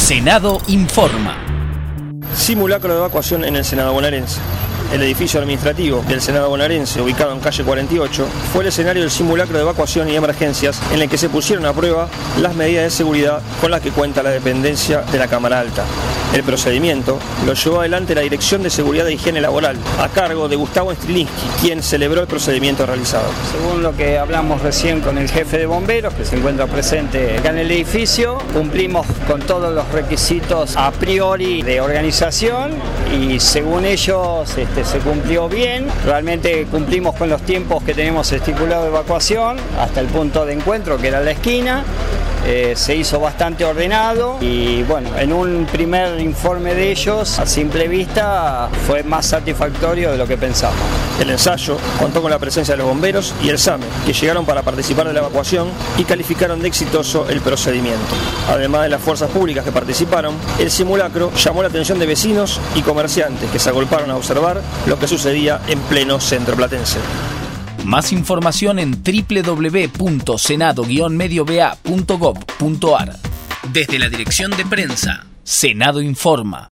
Senado informa. Simulacro de evacuación en el Senado bonaerense. El edificio administrativo del Senado bonaerense, ubicado en calle 48, fue el escenario del simulacro de evacuación y emergencias en el que se pusieron a prueba las medidas de seguridad con las que cuenta la dependencia de la Cámara Alta. El procedimiento lo llevó adelante la Dirección de Seguridad e Higiene Laboral, a cargo de Gustavo Strilinski, quien celebró el procedimiento realizado. Según lo que hablamos recién con el jefe de bomberos, que se encuentra presente acá en el edificio, cumplimos con todos los requisitos a priori de organización y según ellos se cumplió bien. Realmente cumplimos con los tiempos que tenemos estipulado de evacuación hasta el punto de encuentro, que era la esquina. Se hizo bastante ordenado y bueno, en un primer informe de ellos, a simple vista, fue más satisfactorio de lo que pensamos. El ensayo contó con la presencia de los bomberos y el SAME, que llegaron para participar de la evacuación y calificaron de exitoso el procedimiento. Además de las fuerzas públicas que participaron, el simulacro llamó la atención de vecinos y comerciantes que se agolparon a observar lo que sucedía en pleno centro platense. Más información en www.senado-medioba.gov.ar. Desde la Dirección de Prensa, Senado informa.